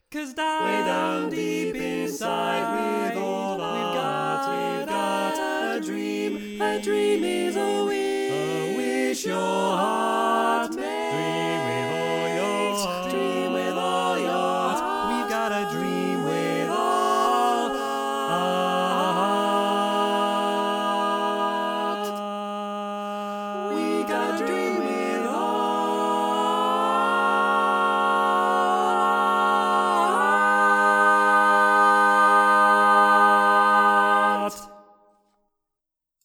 'Cause way down deep inside, we've got a dream. A dream is a wish you're